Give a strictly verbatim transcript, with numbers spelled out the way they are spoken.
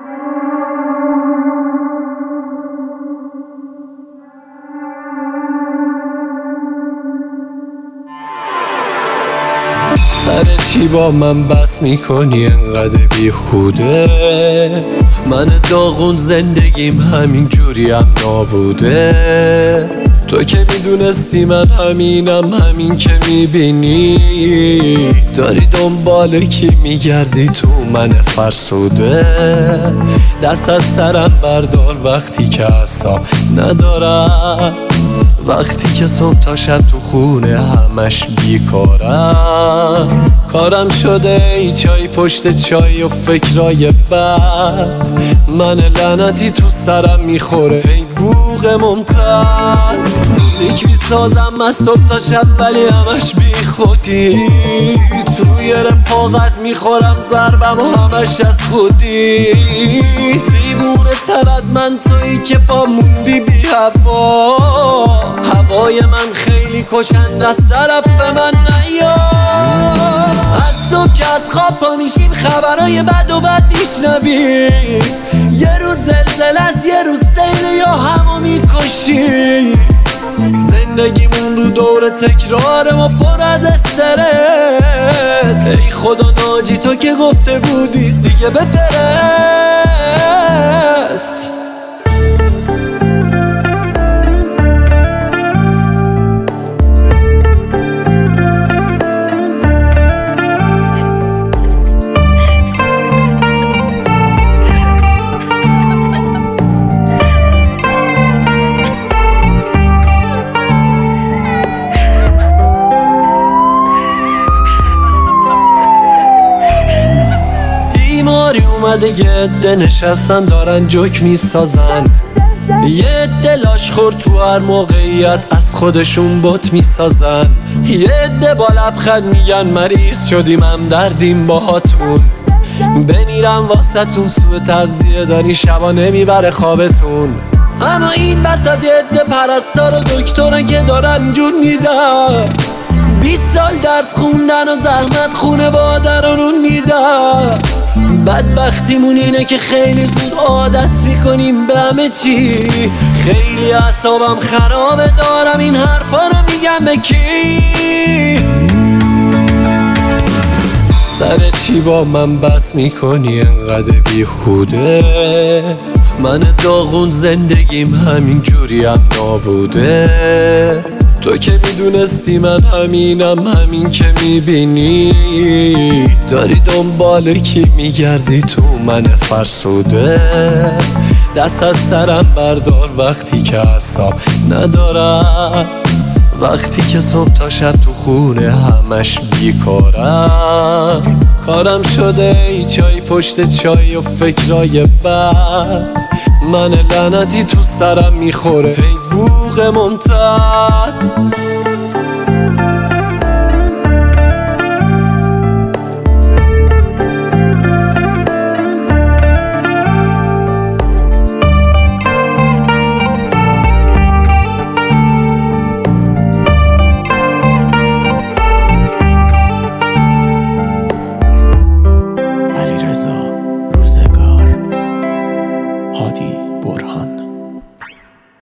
سر چی با من بس میکنی انقدر بیهوده؟ من داغون زندگیم همین جوری هم نابوده. تو که میدونستی من همینم، همین که میبینی داری دنبال کی میگردی تو من فرسوده. دست از سرم بردار وقتی که اصلا ندارم، وقتی که صبح تا شب تو خونه همش بیکارم. کارم شده ای چای پشت چای و فکرای بد، من لعنتی تو سرم میخوره ای بوق ممتد. موزیک میسازم از صبح تا شب ولی همش بی خودی، توی رفاقت میخورم ضربم و همش از خودی. دیوونه تر از من تویی که با موندی بی هوا، هوای من خیلی کشند از طرف من نیا. هر صبح که از خواب پا میشیم خبرهای بد و بد میشنویم، یه روز زلزله است یه روز سیل یا همو میکشیم. زندگیمون رو دور تکراره و پر از استرس، ای خدا ناجی تو که گفته بودی دیگه بفرست. بیماری اومده یه عده نشستن دارن جوک میسازن، یه عده لاش خورد تو هر موقعیت از خودشون بت میسازن، یه عده با لبخند میگن مریض شدیم هم دردیم باهاتون. بمیرم واسهتون سوء تغذیه داری شبا نمیبره خوابتون. اما این وسط یه عده پرستار و دکترن که دارن جون میدن، بیست سال درس خوندن و زحمت خونه بادرانون میدن. بدبختیمون اینه که خیلی زود عادت میکنیم به همه چی. خیلی اعصابم خرابه دارم این حرفا رو میگم به کی؟ سر چی با من بس میکنی انقدر بیهوده؟ من داغون زندگیم همین جوری هم نابوده. تو که میدونستی من همینم، همین که میبینی داری دنبال کی میگردی تو من فرسوده. دست از سرم بردار وقتی که اصلا ندارم، وقتی که صبح تا شب تو خونه همش بیکارم. کارم شده ای چای پشت چای و فکرای بد، من لعنتی تو سرم میخوره ای بوق ممتد.